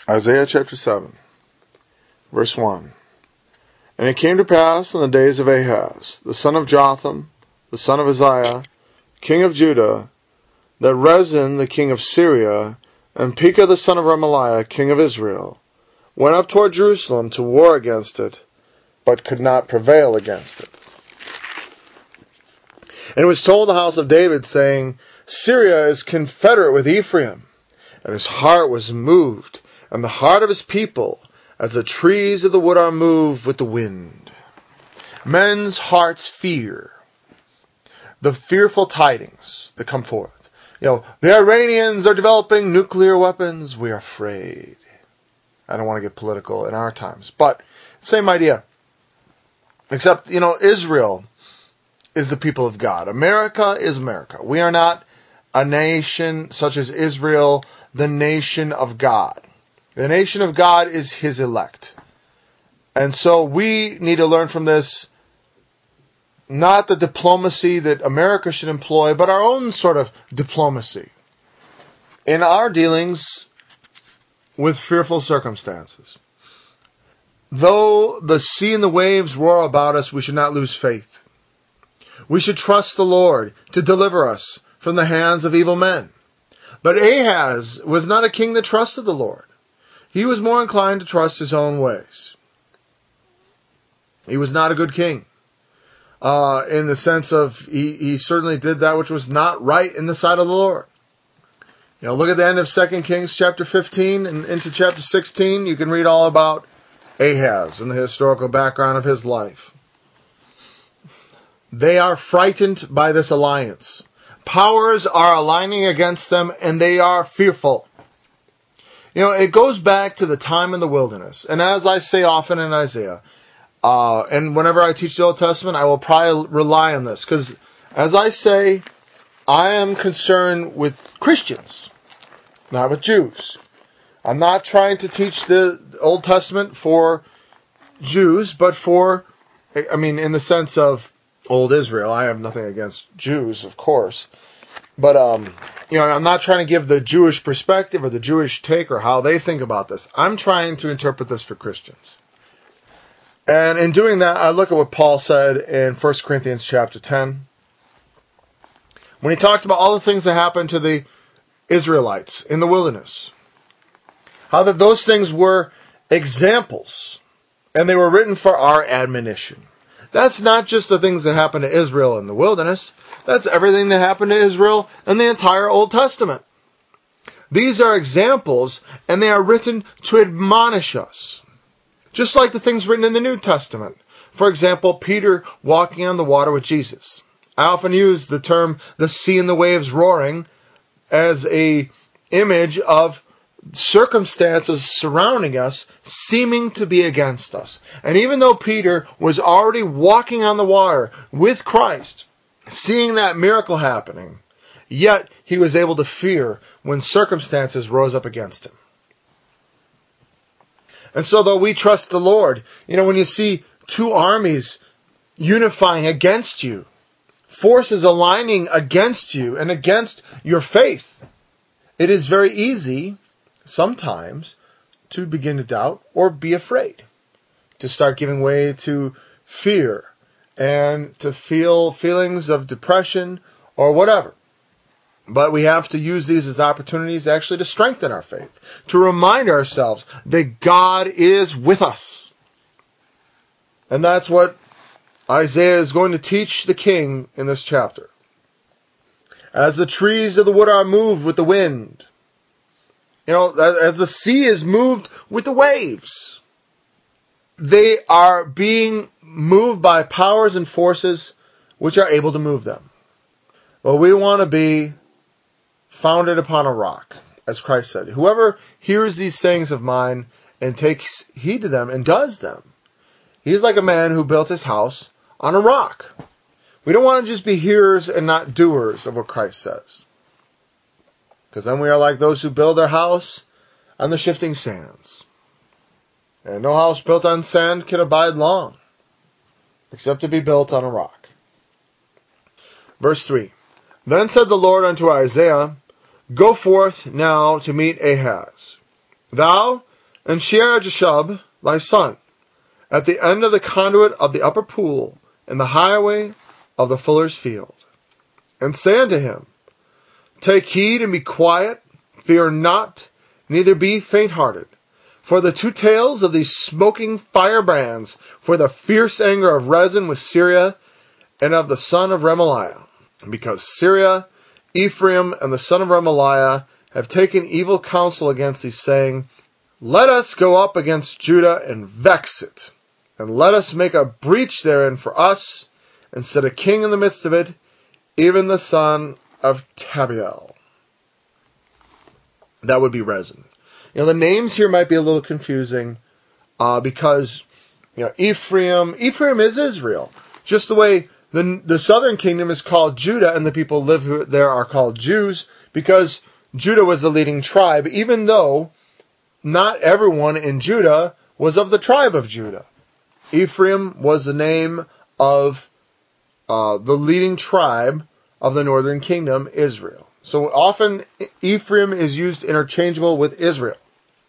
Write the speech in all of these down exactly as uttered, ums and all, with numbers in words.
Isaiah chapter seven, verse one. And it came to pass in the days of Ahaz, the son of Jotham, the son of Uzziah, king of Judah, that Rezin, the king of Syria, and Pekah, the son of Remaliah, king of Israel, went up toward Jerusalem to war against it, but could not prevail against it. And it was told the house of David, saying, Syria is confederate with Ephraim. And his heart was moved, and the heart of his people, as the trees of the wood are moved with the wind. Men's hearts fear the fearful tidings that come forth. You know, the Iranians are developing nuclear weapons. We are afraid. I don't want to get political in our times, but same idea. Except, you know, Israel is the people of God. America is America. We are not a nation such as Israel, the nation of God. The nation of God is His elect. And so we need to learn from this, not the diplomacy that America should employ, but our own sort of diplomacy in our dealings with fearful circumstances. Though the sea and the waves roar about us, we should not lose faith. We should trust the Lord to deliver us from the hands of evil men. But Ahaz was not a king that trusted the Lord. He was more inclined to trust his own ways. He was not a good king. Uh, in the sense of, he, he certainly did that which was not right in the sight of the Lord. You know, look at the end of Second Kings chapter fifteen and into chapter sixteen. You can read all about Ahaz and the historical background of his life. They are frightened by this alliance. Powers are aligning against them, and they are fearful. You know, it goes back to the time in the wilderness. And as I say often in Isaiah, uh, and whenever I teach the Old Testament, I will probably rely on this. Because, as I say, I am concerned with Christians, not with Jews. I'm not trying to teach the Old Testament for Jews, but for, I mean, in the sense of Old Israel. I have nothing against Jews, of course. But, um, you know, I'm not trying to give the Jewish perspective or the Jewish take or how they think about this. I'm trying to interpret this for Christians. And in doing that, I look at what Paul said in First Corinthians chapter ten. When he talked about all the things that happened to the Israelites in the wilderness. How that those things were examples. And they were written for our admonition. That's not just the things that happened to Israel in the wilderness. That's everything that happened to Israel in the entire Old Testament. These are examples, and they are written to admonish us. Just like the things written in the New Testament. For example, Peter walking on the water with Jesus. I often use the term the sea and the waves roaring as a image of circumstances surrounding us seeming to be against us. And even though Peter was already walking on the water with Christ, seeing that miracle happening, yet he was able to fear when circumstances rose up against him. And so though we trust the Lord, you know, when you see two armies unifying against you, forces aligning against you and against your faith, it is very easy sometimes to begin to doubt or be afraid, to start giving way to fear and to feel feelings of depression or whatever. But we have to use these as opportunities actually to strengthen our faith, to remind ourselves that God is with us. And that's what Isaiah is going to teach the king in this chapter. As the trees of the wood are moved with the wind, you know, as the sea is moved with the waves, they are being moved by powers and forces which are able to move them. Well, we want to be founded upon a rock, as Christ said. Whoever hears these sayings of mine and takes heed to them and does them, he is like a man who built his house on a rock. We don't want to just be hearers and not doers of what Christ says. Because then we are like those who build their house on the shifting sands. And no house built on sand can abide long, except to be built on a rock. Verse three. Then said the Lord unto Isaiah, Go forth now to meet Ahaz. Thou And Shear-jashub, thy son, at the end of the conduit of the upper pool, in the highway of the fuller's field. And say unto him, Take heed and be quiet, fear not, neither be faint-hearted. For the two tails of these smoking firebrands, for the fierce anger of Rezin with Syria, and of the son of Remaliah. Because Syria, Ephraim, and the son of Remaliah have taken evil counsel against thee, saying, Let us go up against Judah and vex it, and let us make a breach therein for us, and set a king in the midst of it, even the son of Tabiel. That would be Rezin. You know, the names here might be a little confusing, uh, because, you know, Ephraim, Ephraim is Israel. Just the way the, the southern kingdom is called Judah, and the people who live there are called Jews, because Judah was the leading tribe, even though not everyone in Judah was of the tribe of Judah. Ephraim was the name of uh, the leading tribe of the northern kingdom, Israel. So often Ephraim is used interchangeable with Israel.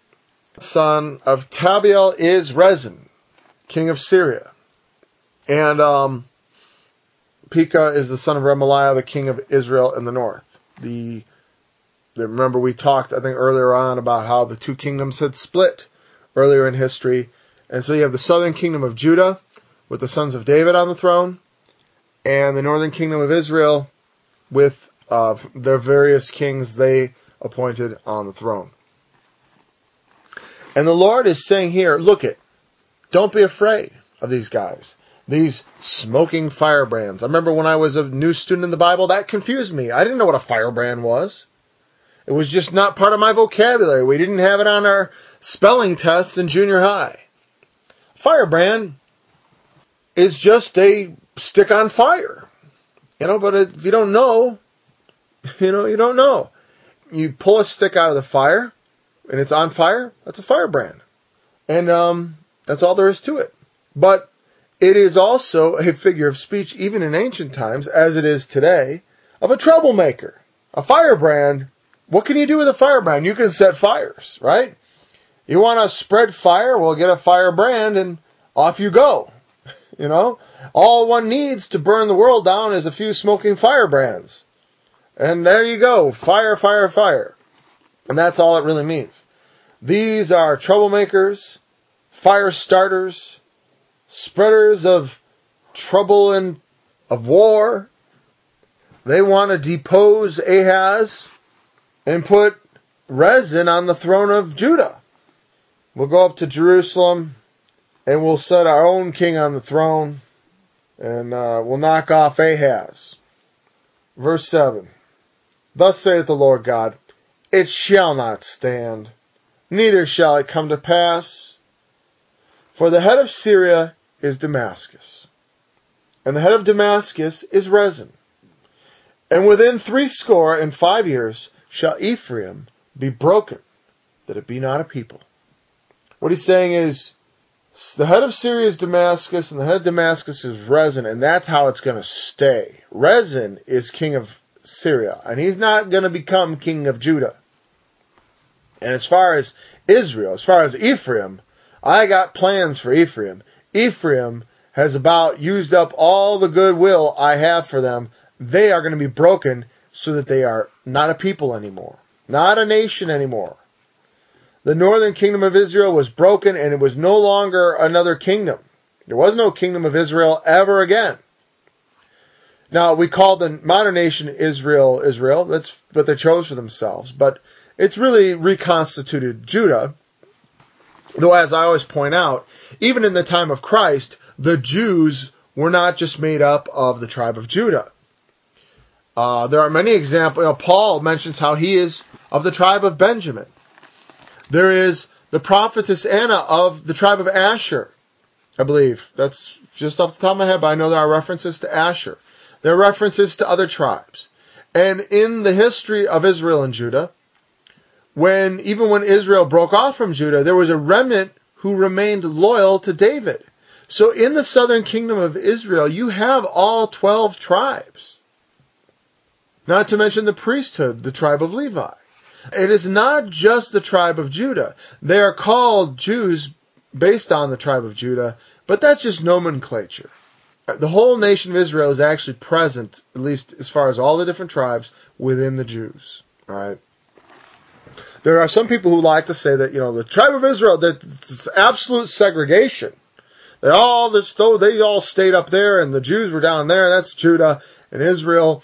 Son of Tabiel is Rezin, king of Syria. And um, Pekah is the son of Remaliah, the king of Israel in the north. The, the remember we talked, I think, earlier on about how the two kingdoms had split earlier in history. And so you have the southern kingdom of Judah with the sons of David on the throne, and the northern kingdom of Israel with uh, their various kings they appointed on the throne. And the Lord is saying here, look it, don't be afraid of these guys, these smoking firebrands. I remember when I was a new student in the Bible, that confused me. I didn't know what a firebrand was. It was just not part of my vocabulary. We didn't have it on our spelling tests in junior high. Firebrand is just a stick on fire. You know, but if you don't know, you know, you don't know. You pull a stick out of the fire, and it's on fire, that's a firebrand. And um, that's all there is to it. But it is also a figure of speech, even in ancient times, as it is today, of a troublemaker. A firebrand, what can you do with a firebrand? You can set fires, right? You want to spread fire? Well, get a firebrand, and off you go. You know, all one needs to burn the world down is a few smoking firebrands. And there you go. Fire, fire, fire. And that's all it really means. These are troublemakers, fire starters, spreaders of trouble and of war. They want to depose Ahaz and put Rezin on the throne of Judah. We'll go up to Jerusalem, and we'll set our own king on the throne, and uh, we'll knock off Ahaz. Verse seven. Thus saith the Lord God, It shall not stand, neither shall it come to pass. For the head of Syria is Damascus, and the head of Damascus is Rezin. And within threescore and five years shall Ephraim be broken, that it be not a people. What he's saying is, the head of Syria is Damascus, and the head of Damascus is Rezin, and that's how it's going to stay. Rezin is king of Syria, and he's not going to become king of Judah. And as far as Israel, as far as Ephraim, I got plans for Ephraim. Ephraim has about used up all the goodwill I have for them. They are going to be broken so that they are not a people anymore, not a nation anymore. The northern kingdom of Israel was broken, and it was no longer another kingdom. There was no kingdom of Israel ever again. Now, we call the modern nation Israel, Israel. That's what they chose for themselves. But it's really reconstituted Judah. Though, as I always point out, even in the time of Christ, the Jews were not just made up of the tribe of Judah. Uh, there are many examples. You know, Paul mentions how he is of the tribe of Benjamin. There is the prophetess Anna of the tribe of Asher, I believe. That's just off the top of my head, but I know there are references to Asher. There are references to other tribes. And in the history of Israel and Judah, when even when Israel broke off from Judah, there was a remnant who remained loyal to David. So in the southern kingdom of Israel, you have all twelve tribes. Not to mention the priesthood, the tribe of Levi. It is not just the tribe of Judah. They are called Jews based on the tribe of Judah, but that's just nomenclature. The whole nation of Israel is actually present, at least as far as all the different tribes, within the Jews. All right. There are some people who like to say that, you know, the tribe of Israel, that it's absolute segregation. They all this they all stayed up there, and the Jews were down there. That's Judah and Israel.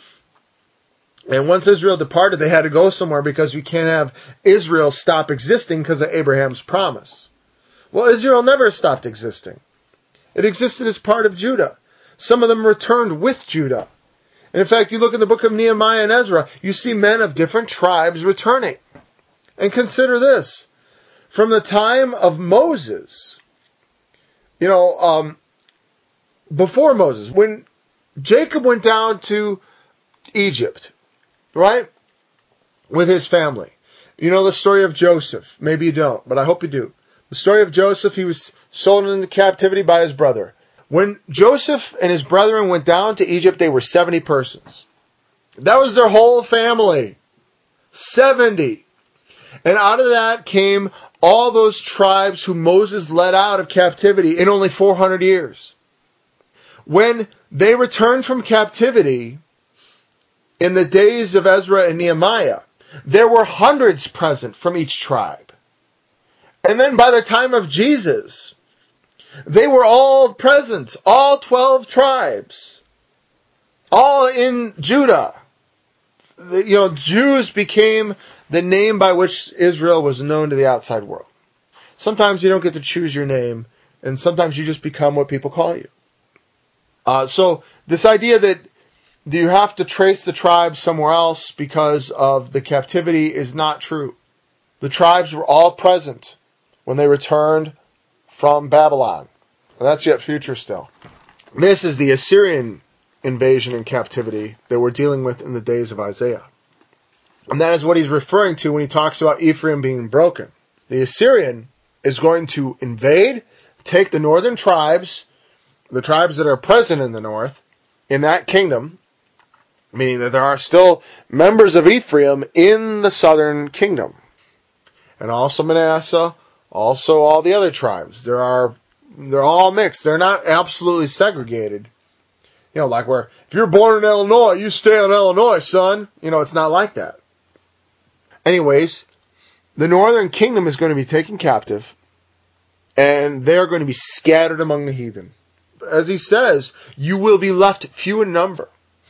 And once Israel departed, they had to go somewhere because you can't have Israel stop existing because of Abraham's promise. Well, Israel never stopped existing. It existed as part of Judah. Some of them returned with Judah. And in fact, you look in the book of Nehemiah and Ezra, you see men of different tribes returning. And consider this. From the time of Moses, you know, um, before Moses, when Jacob went down to Egypt, right, with his family. You know the story of Joseph. Maybe you don't, but I hope you do. The story of Joseph, he was sold into captivity by his brother. When Joseph and his brethren went down to Egypt, they were seventy persons. That was their whole family. seventy. And out of that came all those tribes who Moses led out of captivity in only four hundred years. When they returned from captivity in the days of Ezra and Nehemiah, there were hundreds present from each tribe. And then by the time of Jesus, they were all present, all twelve tribes, all in Judah. The, you know, Jews became the name by which Israel was known to the outside world. Sometimes you don't get to choose your name, and sometimes you just become what people call you. Uh, so this idea that do you have to trace the tribes somewhere else because of the captivity is not true. The tribes were all present when they returned from Babylon. And that's yet future still. This is the Assyrian invasion and captivity that we're dealing with in the days of Isaiah. And that is what he's referring to when he talks about Ephraim being broken. The Assyrian is going to invade, take the northern tribes, the tribes that are present in the north, in that kingdom, meaning that there are still members of Ephraim in the southern kingdom. And also Manasseh, also all the other tribes. There are, they're all mixed. They're not absolutely segregated. You know, like where, if you're born in Illinois, you stay in Illinois, son. You know, it's not like that. Anyways, the northern kingdom is going to be taken captive, and they are going to be scattered among the heathen. As he says, you will be left few in number.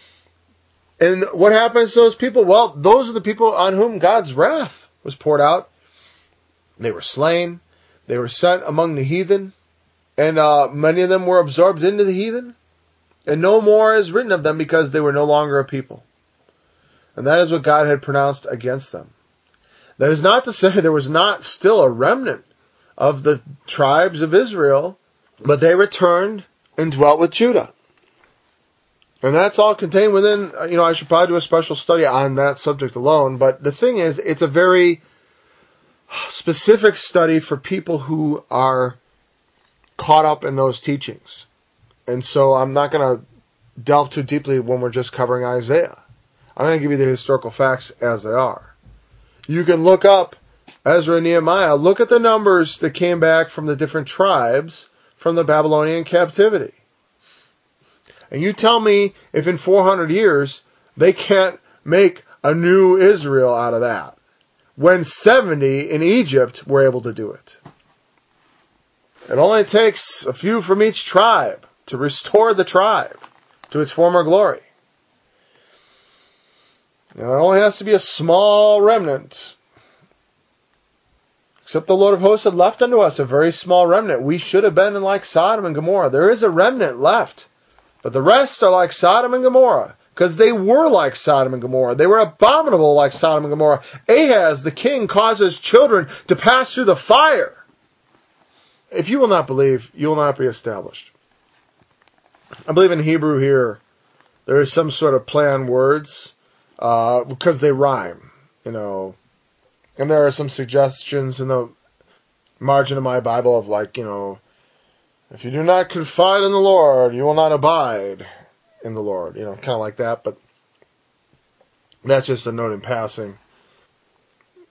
And what happens to those people? Well, those are the people on whom God's wrath was poured out. They were slain. They were sent among the heathen. And uh, many of them were absorbed into the heathen. And no more is written of them because they were no longer a people. And that is what God had pronounced against them. That is not to say there was not still a remnant of the tribes of Israel, but they returned and dwelt with Judah. And that's all contained within, you know, I should probably do a special study on that subject alone. But the thing is, it's a very specific study for people who are caught up in those teachings. And so I'm not going to delve too deeply when we're just covering Isaiah. I'm going to give you the historical facts as they are. You can look up Ezra and Nehemiah. Look at the numbers that came back from the different tribes from the Babylonian captivity. And you tell me if in four hundred years they can't make a new Israel out of that, when seventy in Egypt were able to do it. It only takes a few from each tribe to restore the tribe to its former glory. Now, it only has to be a small remnant. Except the Lord of hosts had left unto us a very small remnant. We should have been like Sodom and Gomorrah. There is a remnant left. But the rest are like Sodom and Gomorrah. Because they were like Sodom and Gomorrah. They were abominable like Sodom and Gomorrah. Ahaz, the king, caused his children to pass through the fire. If you will not believe, you will not be established. I believe in Hebrew here, there is some sort of play on words. Uh, because they rhyme, you know. And there are some suggestions in the margin of my Bible of like, you know, if you do not confide in the Lord, you will not abide in the Lord. You know, kind of like that. But that's just a note in passing.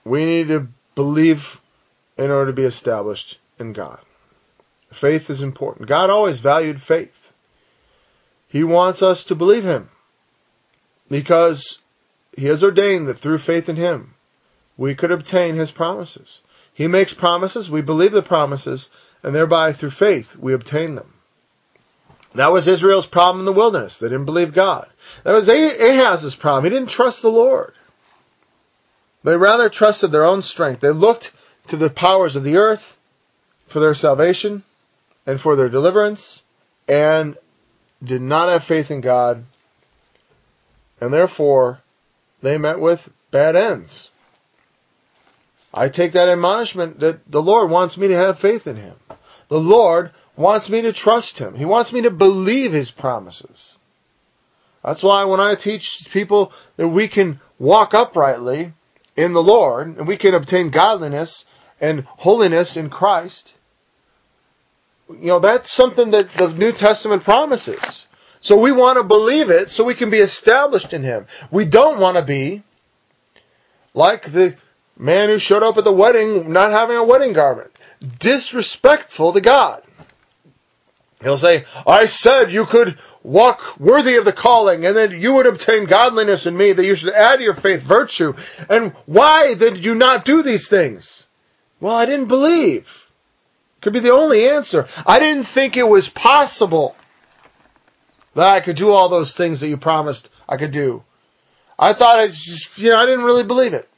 we need to believe in order to be established in God. Faith is important. God always valued faith. He wants us to believe Him because He has ordained that through faith in Him, we could obtain His promises. He makes promises, we believe the promises, and thereby through faith we obtain them. That was Israel's problem in the wilderness. They didn't believe God. That was Ahaz's problem. He didn't trust the Lord. They rather trusted their own strength. They looked to the powers of the earth for their salvation and for their deliverance, and did not have faith in God, and therefore they met with bad ends. I take that admonishment that the Lord wants me to have faith in Him. The Lord wants me to trust Him. He wants me to believe His promises. That's why when I teach people that we can walk uprightly in the Lord, and we can obtain godliness and holiness in Christ, you know, that's something that the New Testament promises. So we want to believe it so we can be established in Him. We don't want to be like the man who showed up at the wedding not having a wedding garment. Disrespectful to God. He'll say, I said you could walk worthy of the calling, and then you would obtain godliness in me, that you should add to your faith virtue. And why did you not do these things? Well, I didn't believe. Could be the only answer. I didn't think it was possible that I could do all those things that you promised I could do. I thought I just, you know, I didn't really believe it.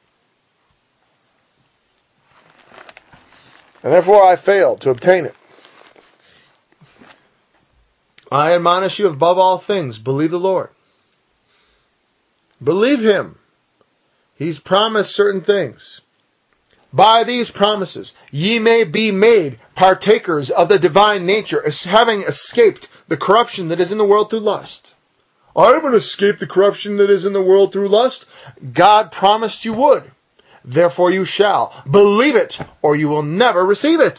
And therefore I failed to obtain it. I admonish you above all things, believe the Lord. Believe Him. He's promised certain things. By these promises, ye may be made partakers of the divine nature, as having escaped the corruption that is in the world through lust. I haven't escaped the corruption that is in the world through lust. God promised you would. Therefore you shall. Believe it, or you will never receive it.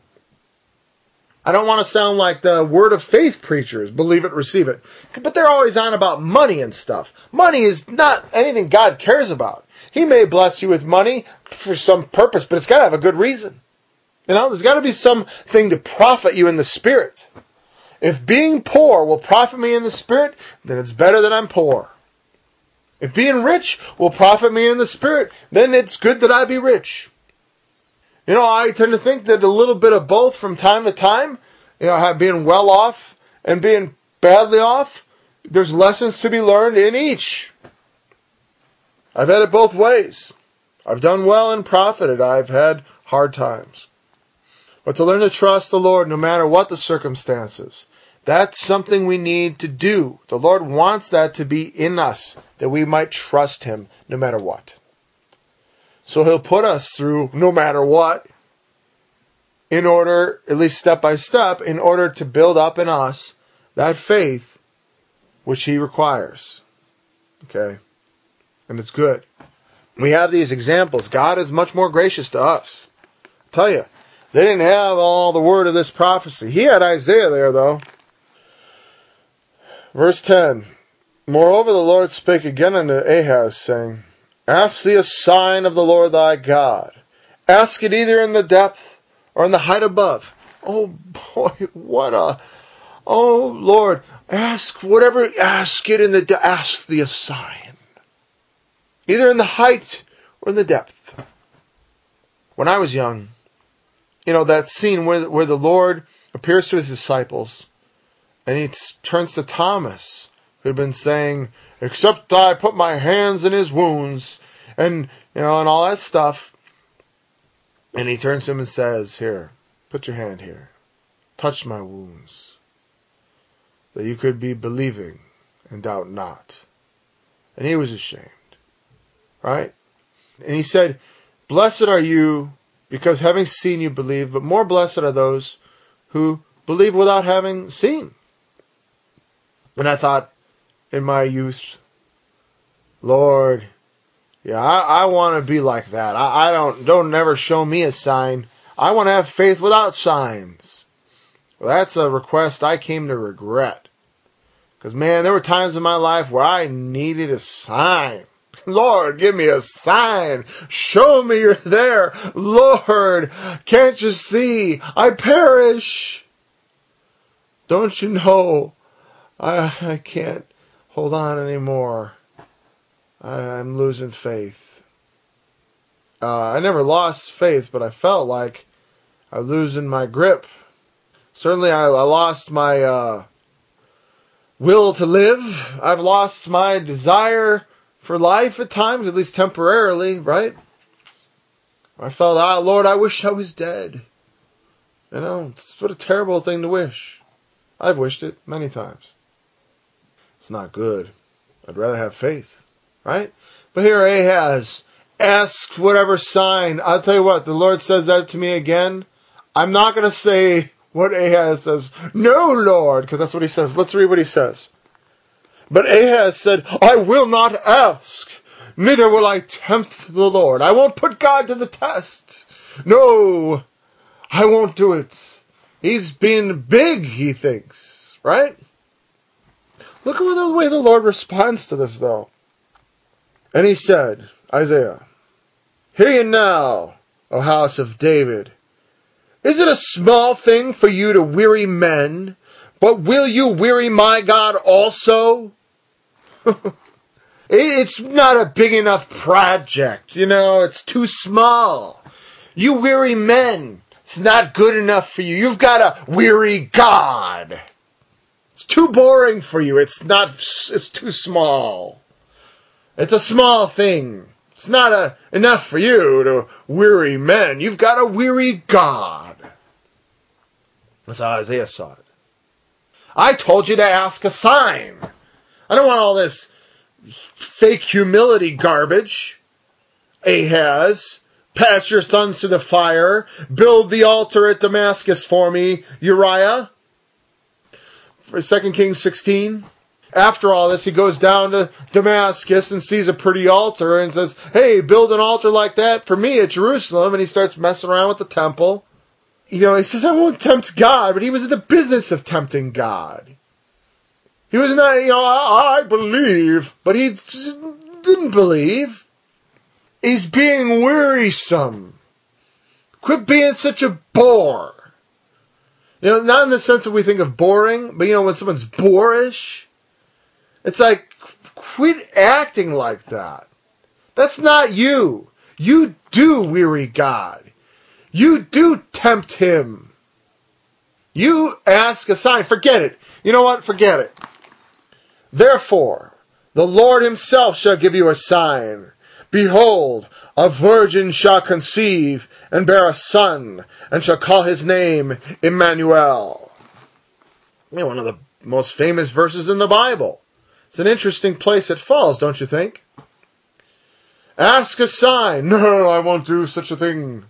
I don't want to sound like the word of faith preachers. Believe it, receive it. But they're always on about money and stuff. Money is not anything God cares about. He may bless you with money for some purpose, but it's got to have a good reason. You know, there's got to be something to profit you in the spirit. If being poor will profit me in the spirit, then it's better that I'm poor. If being rich will profit me in the spirit, then it's good that I be rich. You know, I tend to think that a little bit of both from time to time, you know, being well off and being badly off, there's lessons to be learned in each. I've had it both ways. I've done well and profited. I've had hard times. But to learn to trust the Lord no matter what the circumstances, that's something we need to do. The Lord wants that to be in us, that we might trust Him no matter what. So He'll put us through no matter what, in order, at least step by step, in order to build up in us that faith which He requires. Okay? And it's good. We have these examples. God is much more gracious to us. I tell you, they didn't have all the word of this prophecy. He had Isaiah there, though. Verse ten. Moreover, the Lord spake again unto Ahaz, saying, Ask thee a sign of the Lord thy God. Ask it either in the depth or in the height above. Oh boy, what a... Oh Lord, ask whatever, ask it in the de- ask thee a sign. Either in the height or in the depth. When I was young, you know, that scene where, where the Lord appears to His disciples and He turns to Thomas, who had been saying, except I put my hands in his wounds, and, you know, and all that stuff. And He turns to him and says, here, put your hand here. Touch my wounds, that you could be believing and doubt not. And he was ashamed. Right? And He said, blessed are you, because having seen you believe, but more blessed are those who believe without having seen. And I thought, in my youth, Lord, yeah, I, I want to be like that. I, I don't, don't never show me a sign. I want to have faith without signs. Well, that's a request I came to regret. Because, man, there were times in my life where I needed a sign. Lord, give me a sign. Show me you're there. Lord, can't you see? I perish. Don't you know I, I can't hold on anymore. I, I'm losing faith. Uh, I never lost faith, but I felt like I was losing my grip. Certainly I, I lost my uh, will to live. I've lost my desire for life at times, at least temporarily, right? I felt, ah, Lord, I wish I was dead. You know, it's what a terrible thing to wish. I've wished it many times. It's not good. I'd rather have faith, right? But here Ahaz, ask whatever sign. I'll tell you what, the Lord says that to me again. I'm not going to say what Ahaz says. No, Lord, because that's what he says. Let's read what he says. But Ahaz said, I will not ask, neither will I tempt the Lord. I won't put God to the test. No, I won't do it. He's being big, he thinks, right? Look at the way the Lord responds to this, though. And he said, Isaiah, hear ye now, O house of David. Is it a small thing for you to weary men, but will you weary my God also? It's not a big enough project, you know, it's too small. You weary men, it's not good enough for you. You've got a weary God. It's too boring for you. It's not, it's too small. It's a small thing. It's not a, enough for you to weary men. You've got a weary God. That's how Isaiah saw it. I told you to ask a sign. I don't want all this fake humility garbage. Ahaz, pass your sons to the fire. Build the altar at Damascus for me, Uriah. For Second Kings sixteen. After all this, he goes down to Damascus and sees a pretty altar and says, hey, build an altar like that for me at Jerusalem. And he starts messing around with the temple. You know, he says, I won't tempt God, but he was in the business of tempting God. He was not, you know, I, I believe, but he didn't believe. He's being wearisome. Quit being such a bore. You know, not in the sense that we think of boring, but you know, when someone's boorish, it's like, quit acting like that. That's not you. You do weary God. You do tempt him. You ask a sign. Forget it. You know what? Forget it. Therefore, the Lord himself shall give you a sign. Behold, a virgin shall conceive and bear a son, and shall call his name Emmanuel. You know, one of the most famous verses in the Bible. It's an interesting place it falls, don't you think? Ask a sign. No, I won't do such a thing.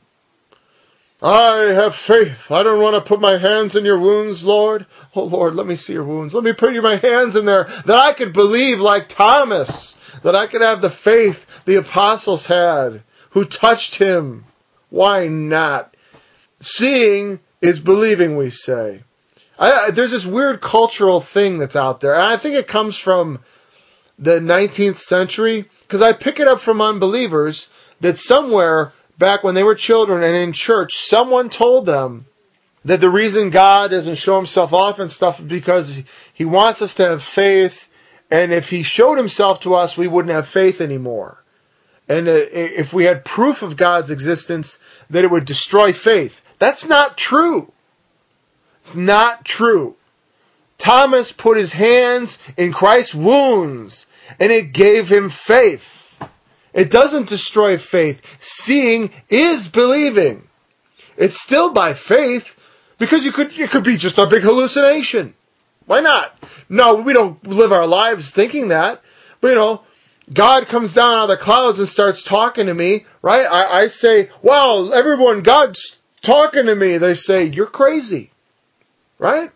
I have faith. I don't want to put my hands in your wounds, Lord. Oh, Lord, let me see your wounds. Let me put my hands in there that I could believe like Thomas, that I could have the faith the apostles had who touched him. Why not? Seeing is believing, we say. I, there's this weird cultural thing that's out there, and I think it comes from the nineteenth century, because I pick it up from unbelievers that somewhere back when they were children and in church, someone told them that the reason God doesn't show himself off and stuff is because he wants us to have faith, and if he showed himself to us, we wouldn't have faith anymore. And if we had proof of God's existence, that it would destroy faith. That's not true. It's not true. Thomas put his hands in Christ's wounds, and it gave him faith. It doesn't destroy faith. Seeing is believing. It's still by faith, because you could it could be just a big hallucination. Why not? No, we don't live our lives thinking that. But you know, God comes down out of the clouds and starts talking to me, right? I, I say, wow, everyone, God's talking to me. They say, you're crazy, right?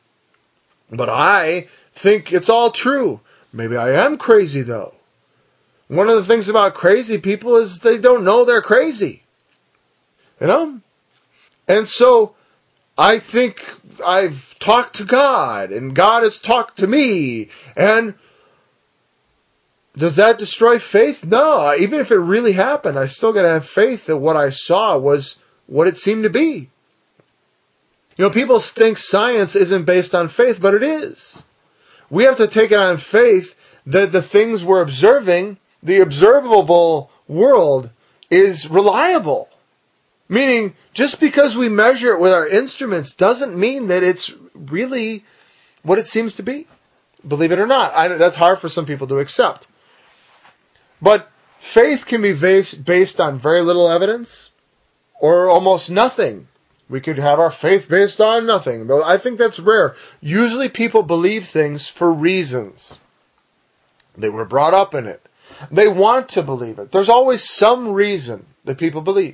But I think it's all true. Maybe I am crazy, though. One of the things about crazy people is they don't know they're crazy. You know? And so, I think I've talked to God, and God has talked to me, and Does that destroy faith? No. Even if it really happened, I still got to have faith that what I saw was what it seemed to be. You know, people think science isn't based on faith, but it is. We have to take it on faith that the things we're observing, the observable world, is reliable. Meaning, just because we measure it with our instruments doesn't mean that it's really what it seems to be. Believe it or not. I, that's hard for some people to accept. But faith can be based, based on very little evidence or almost nothing. We could have our faith based on nothing, though I think that's rare. Usually people believe things for reasons. They were brought up in it. They want to believe it. There's always some reason that people believe.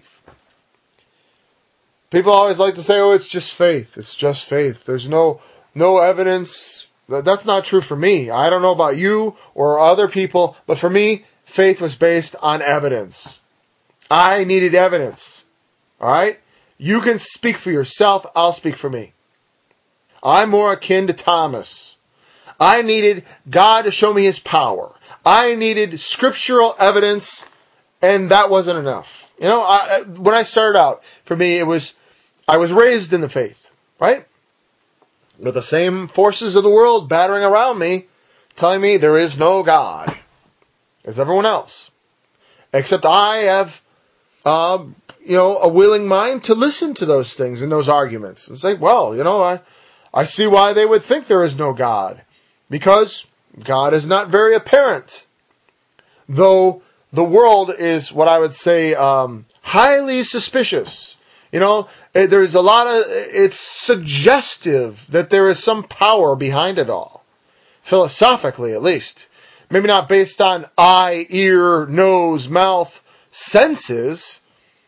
People always like to say, oh, it's just faith. It's just faith. There's no no evidence. That's not true for me. I don't know about you or other people, but for me, faith was based on evidence. I needed evidence. All right? You can speak for yourself. I'll speak for me. I'm more akin to Thomas. I needed God to show me His power. I needed scriptural evidence, and that wasn't enough. You know, I, when I started out, for me, it was, I was raised in the faith, right? With the same forces of the world battering around me, telling me there is no God, as everyone else. Except I have, uh, you know, a willing mind to listen to those things and those arguments. And say, well, you know, I, I see why they would think there is no God. Because God is not very apparent. Though the world is what I would say um, highly suspicious. You know, there's a lot of, it's suggestive that there is some power behind it all. Philosophically, at least. Maybe not based on eye, ear, nose, mouth, senses.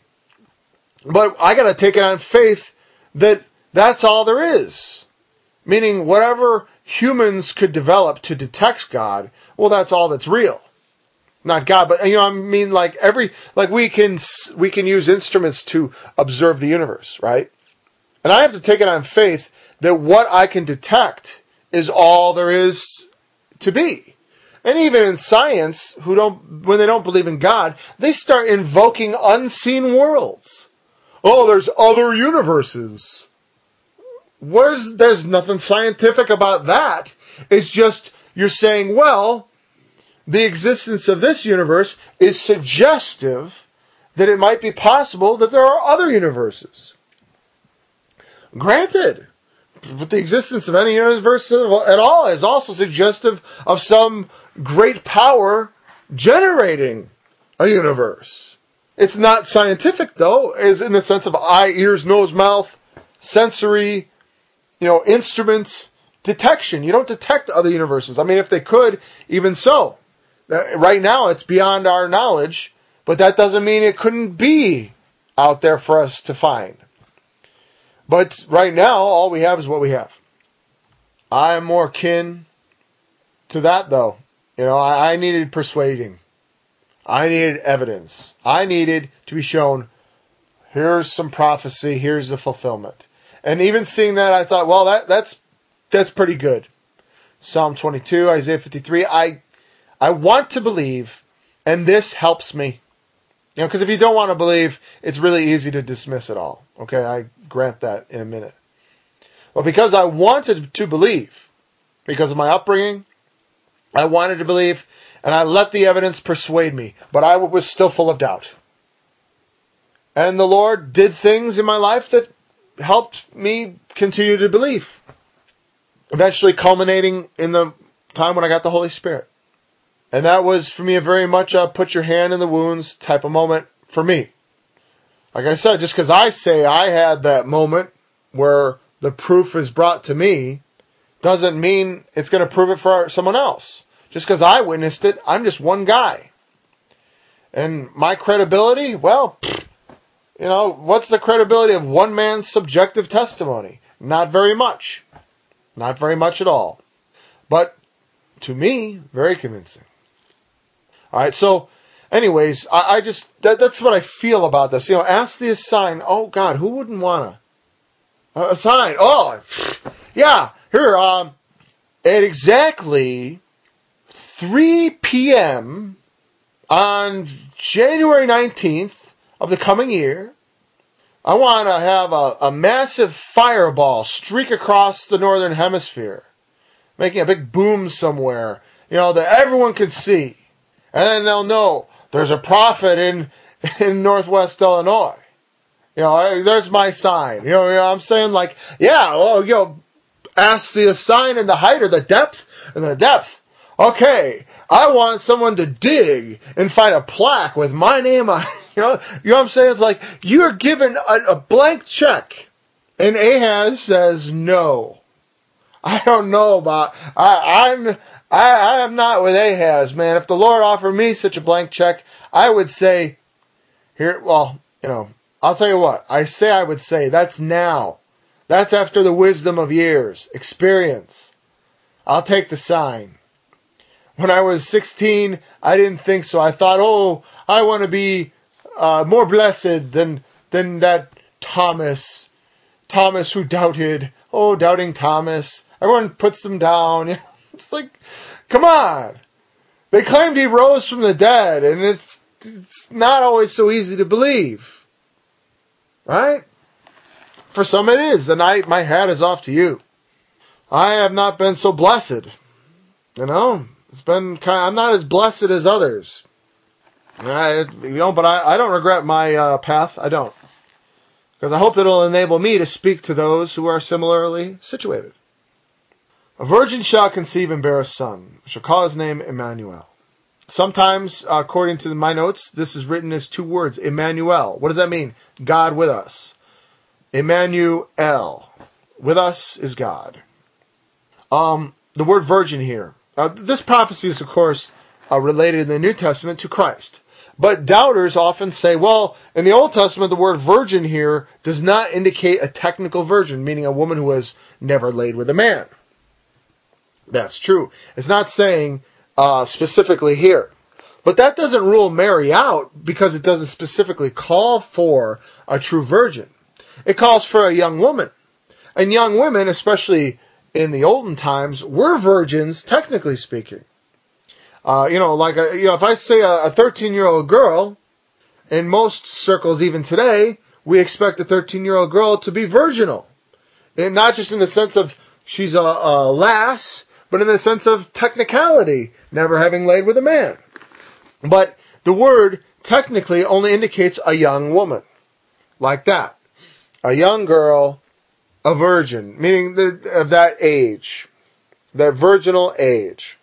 But I got to take it on faith that that's all there is. Meaning whatever humans could develop to detect God, well, that's all that's real. Not God, but, you know, I mean, like every, like we can, we can use instruments to observe the universe, right? And I have to take it on faith that what I can detect is all there is to be. And even in science, who don't, when they don't believe in God, they start invoking unseen worlds. Oh, there's other universes. Where's, there's nothing scientific about that. It's just, you're saying, well, the existence of this universe is suggestive that it might be possible that there are other universes. Granted, but the existence of any universe at all is also suggestive of some great power generating a universe. It's not scientific, though, as in the sense of eye, ears, nose, mouth, sensory, you know, instrument detection. You don't detect other universes. I mean, if they could, even so. Right now, it's beyond our knowledge, but that doesn't mean it couldn't be out there for us to find. But right now, all we have is what we have. I am more kin to that, though. You know, I, I needed persuading. I needed evidence. I needed to be shown, here's some prophecy, here's the fulfillment. And even seeing that, I thought, well, that that's that's pretty good. Psalm twenty-two, Isaiah fifty-three, I I want to believe, and this helps me. You know, because if you don't want to believe, it's really easy to dismiss it all. Okay, I grant that in a minute. But because I wanted to believe, because of my upbringing, I wanted to believe, and I let the evidence persuade me, but I was still full of doubt. And the Lord did things in my life that helped me continue to believe. Eventually culminating in the time when I got the Holy Spirit. And that was, for me, a very much a put your hand in the wounds type of moment for me. Like I said, just because I say I had that moment where the proof is brought to me, doesn't mean it's going to prove it for someone else. Just because I witnessed it, I'm just one guy. And my credibility, well, you know, what's the credibility of one man's subjective testimony? Not very much. Not very much at all. But to me, very convincing. All right, so anyways, I, I just, that, that's what I feel about this. You know, ask the sign. Oh, God, who wouldn't want a, a sign? Oh, yeah, here, um, at exactly three p.m. on January nineteenth of the coming year, I want to have a, a massive fireball streak across the northern hemisphere, making a big boom somewhere, you know, that everyone can see. And then they'll know there's a prophet in, in northwest Illinois. You know, I, there's my sign. You know, you know what I'm saying? Like, yeah, well, you know, ask the sign and the height or the depth and the depth. Okay, I want someone to dig and find a plaque with my name on it. You know, you know what I'm saying? It's like, you're given a, a blank check. And Ahaz says, no. I don't know about, I, I'm, I, I am not with Ahaz, man. If the Lord offered me such a blank check, I would say, here, well, you know, I'll tell you what, I say I would say, that's now. That's after the wisdom of years, experience. I'll take the sign. When I was sixteen, I didn't think so. I thought, oh, I want to be uh, more blessed than than that Thomas. Thomas who doubted. Oh, doubting Thomas. Everyone puts him down. It's like, come on. They claimed he rose from the dead, and it's, it's not always so easy to believe. Right? For some it is, and I, my hat is off to you. I have not been so blessed. You know? It's been kind of, I'm not as blessed as others. I, you know, but I, I don't regret my uh, path. I don't. Because I hope it'll enable me to speak to those who are similarly situated. A virgin shall conceive and bear a son, shall call his name Emmanuel. Sometimes, uh, according to my notes, this is written as two words, Emmanuel. What does that mean? God with us. Emmanuel. With us is God. Um, the word virgin here. Uh, this prophecy is, of course, uh, related in the New Testament to Christ. But doubters often say, well, in the Old Testament, the word virgin here does not indicate a technical virgin, meaning a woman who has never laid with a man. That's true. It's not saying uh, specifically here. But that doesn't rule Mary out because it doesn't specifically call for a true virgin. It calls for a young woman. And young women, especially in the olden times, were virgins, technically speaking. Uh, you know, like, a, you know, if I say a thirteen-year-old girl, in most circles even today, we expect a thirteen-year-old girl to be virginal. And not just in the sense of she's a, a lass, but in the sense of technicality, never having laid with a man. But the word technically only indicates a young woman. Like that. A young girl, a virgin, meaning the, of that age, that virginal age.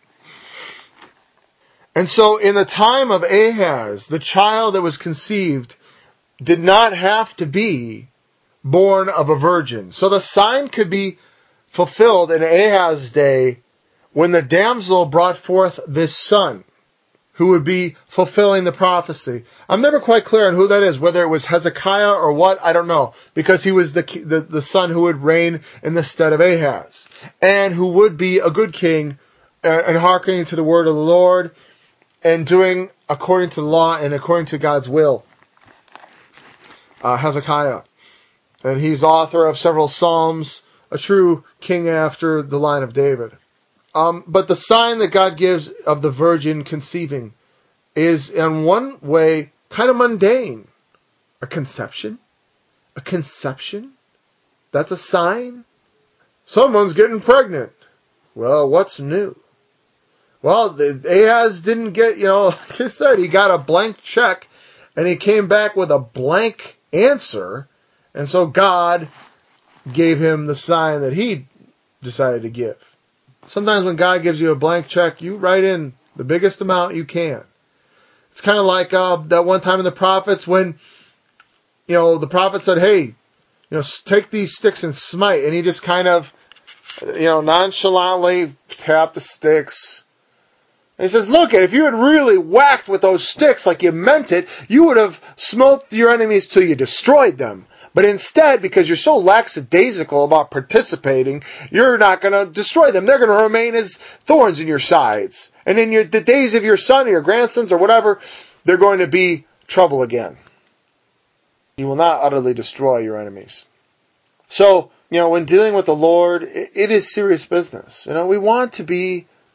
And so in the time of Ahaz, the child that was conceived did not have to be born of a virgin. So the sign could be fulfilled in Ahaz's day when the damsel brought forth this son who would be fulfilling the prophecy. I'm never quite clear on who that is, whether it was Hezekiah or what, I don't know, because he was the, the, the son who would reign in the stead of Ahaz and who would be a good king and hearkening to the word of the Lord and doing according to the law and according to God's will. Uh, Hezekiah. And he's author of several psalms, a true king after the line of David. Um, but the sign that God gives of the virgin conceiving is in one way kind of mundane. A conception? A conception? That's a sign? Someone's getting pregnant. Well, what's new? Well, the, Ahaz didn't get, you know, like I said, he got a blank check and he came back with a blank answer. And so God gave him the sign that he decided to give. Sometimes when God gives you a blank check, you write in the biggest amount you can. It's kind of like uh, that one time in the prophets when, you know, the prophet said, hey, you know, take these sticks and smite. And he just kind of, you know, nonchalantly tapped the sticks. And he says, look, if you had really whacked with those sticks like you meant it, you would have smote your enemies till you destroyed them. But instead, because you're so lackadaisical about participating, you're not going to destroy them. They're going to remain as thorns in your sides. And in your, the days of your son or your grandsons or whatever, they're going to be trouble again. You will not utterly destroy your enemies. So, you know, when dealing with the Lord, it, it is serious business. You know, we want to be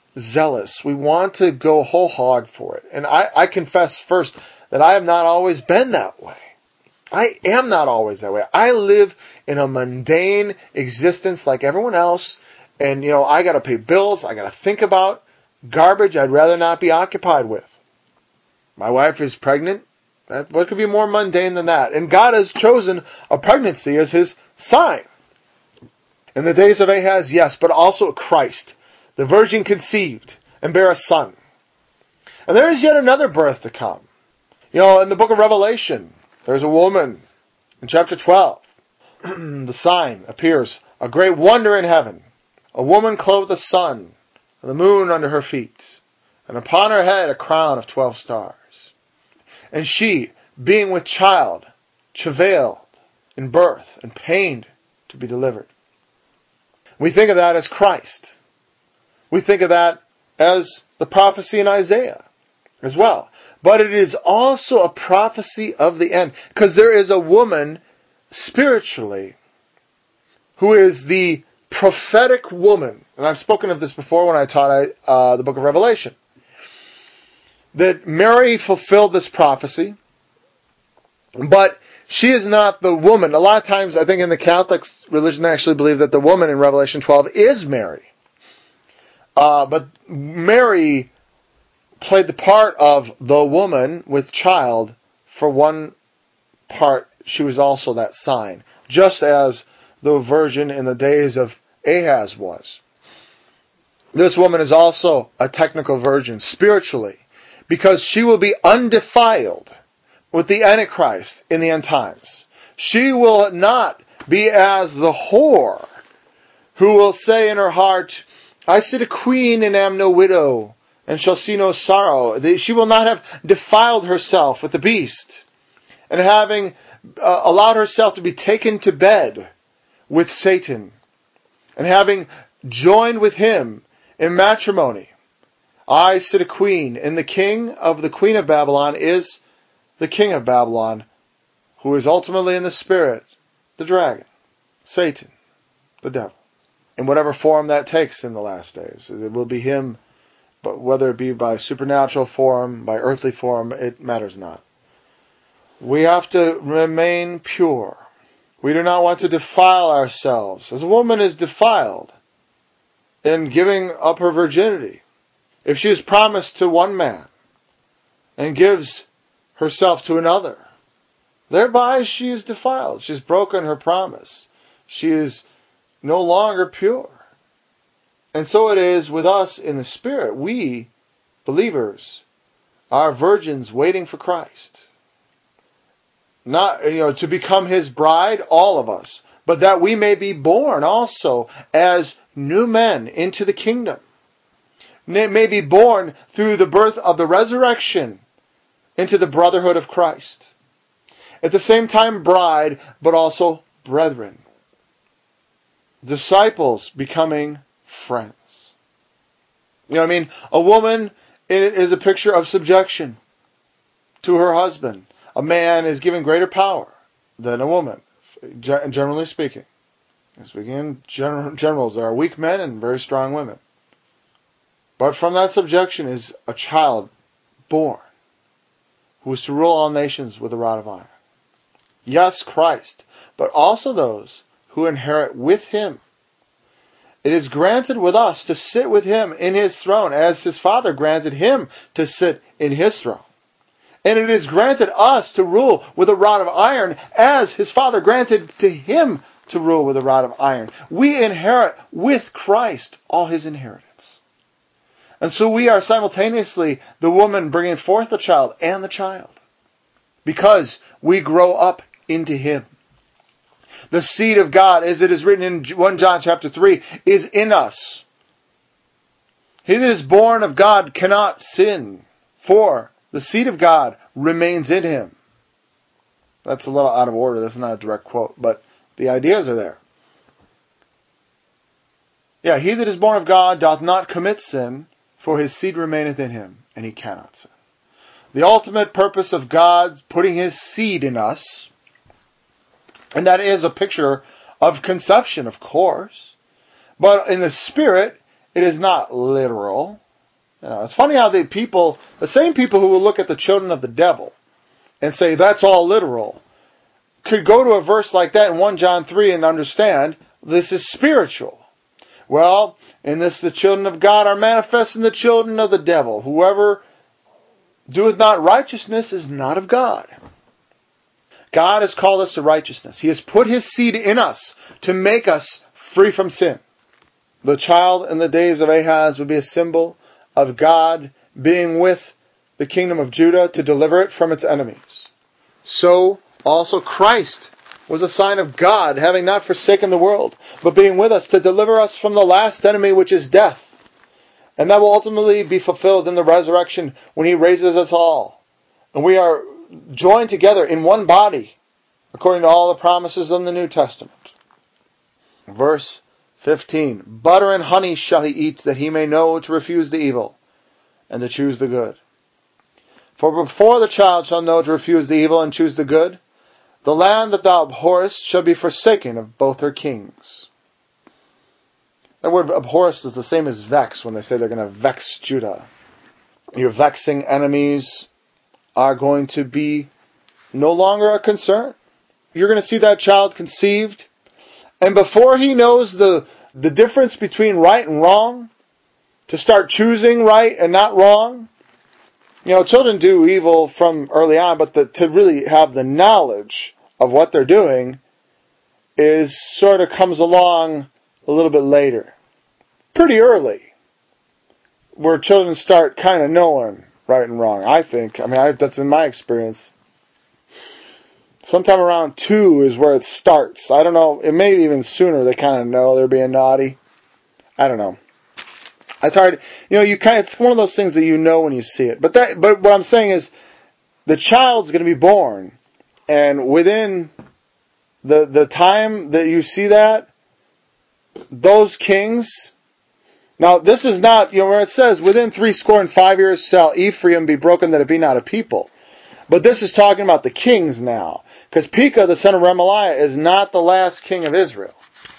zealous. We want to go whole hog for it. And I, I confess first that I have not always been that way. I am not always that way. I live in a mundane existence like everyone else. And, you know, I got to pay bills. I got to think about garbage I'd rather not be occupied with. My wife is pregnant. That, what could be more mundane than that? And God has chosen a pregnancy as his sign. In the days of Ahaz, yes, but also Christ. The virgin conceived and bare a son. And there is yet another birth to come. You know, in the book of Revelation, there's a woman in chapter twelve. The sign appears, a great wonder in heaven. A woman clothed with the sun, and the moon under her feet, and upon her head a crown of twelve stars. And she, being with child, travailed in birth and pained to be delivered. We think of that as Christ. We think of that as the prophecy in Isaiah as well. But it is also a prophecy of the end. Because there is a woman spiritually who is the prophetic woman. And I've spoken of this before when I taught uh, the book of Revelation. That Mary fulfilled this prophecy. But she is not the woman. A lot of times, I think in the Catholic religion, they actually believe that the woman in Revelation twelve is Mary. Uh, but Mary played the part of the woman with child. For one part, she was also that sign. Just as the virgin in the days of Ahaz was. This woman is also a technical virgin spiritually. Because she will be undefiled with the Antichrist in the end times. She will not be as the whore who will say in her heart, I sit a queen and am no widow, and shall see no sorrow. She will not have defiled herself with the beast, and having uh, allowed herself to be taken to bed with Satan, and having joined with him in matrimony. I sit a queen, and the king of the queen of Babylon is the king of Babylon, who is ultimately in the spirit, the dragon, Satan, the devil. In whatever form that takes in the last days. It will be him, but whether it be by supernatural form, by earthly form, it matters not. We have to remain pure. We do not want to defile ourselves, as a woman is defiled in giving up her virginity. If she is promised to one man and gives herself to another, thereby she is defiled. She's broken her promise. She is no longer pure. And so it is with us in the Spirit. We, believers, are virgins waiting for Christ. Not, you know, to become His bride, all of us, but that we may be born also as new men into the kingdom. May be born through the birth of the resurrection into the brotherhood of Christ. At the same time, bride, but also brethren. Disciples becoming friends. You know what I mean? A woman is a picture of subjection to her husband. A man is given greater power than a woman, generally speaking. Speaking in generals, there are weak men and very strong women. But from that subjection is a child born who is to rule all nations with a rod of iron. Yes, Christ, but also those who inherit with Him. It is granted with us to sit with Him in His throne, as His Father granted Him to sit in His throne. And it is granted us to rule with a rod of iron, as His Father granted to Him to rule with a rod of iron. We inherit with Christ all His inheritance. And so we are simultaneously the woman bringing forth the child and the child. Because we grow up into Him. The seed of God, as it is written in First John chapter three, is in us. He that is born of God cannot sin, for the seed of God remains in him. That's a little out of order. That's not a direct quote, but the ideas are there. Yeah, he that is born of God doth not commit sin, for his seed remaineth in him, and he cannot sin. The ultimate purpose of God putting His seed in us, and that is a picture of conception, of course, but in the Spirit, It is not literal. You know, it's funny how the people, the same people who will look at the children of the devil and say that's all literal, could go to a verse like that in First John three and understand this is spiritual. Well, in this the children of God are manifest in the children of the devil. Whoever doeth not righteousness is not of God. God has called us to righteousness. He has put His seed in us to make us free from sin. The child in the days of Ahaz would be a symbol of God being with the kingdom of Judah to deliver it from its enemies. So also Christ was a sign of God, having not forsaken the world, but being with us to deliver us from the last enemy, which is death. And that will ultimately be fulfilled in the resurrection when He raises us all. And we are joined together in one body, according to all the promises in the New Testament. Verse fifteen. Butter and honey shall he eat, that he may know to refuse the evil, and to choose the good. For before the child shall know to refuse the evil and choose the good, the land that thou abhorrest shall be forsaken of both her kings. That word abhorrest is the same as vex, when they say they're going to vex Judah. Your vexing enemies are going to be no longer a concern. You're going to see that child conceived, and before he knows the, the difference between right and wrong, to start choosing right and not wrong. You know, children do evil from early on, but the, to really have the knowledge of what they're doing is sort of comes along a little bit later. Pretty early, where children start kind of knowing right and wrong, I think. I mean, I, that's in my experience. Sometime around two is where it starts. I don't know, it may be even sooner they kind of know they're being naughty. I don't know. It's hard, you know, you kind of, it's one of those things that you know when you see it. But that, but what I'm saying is, the child's going to be born, and within the the time that you see that, those kings. Now, this is not, you know, where it says, within three score and five years shall Ephraim be broken, that it be not a people. But this is talking about the kings now, because Pekah, the son of Remaliah, is not the last king of Israel,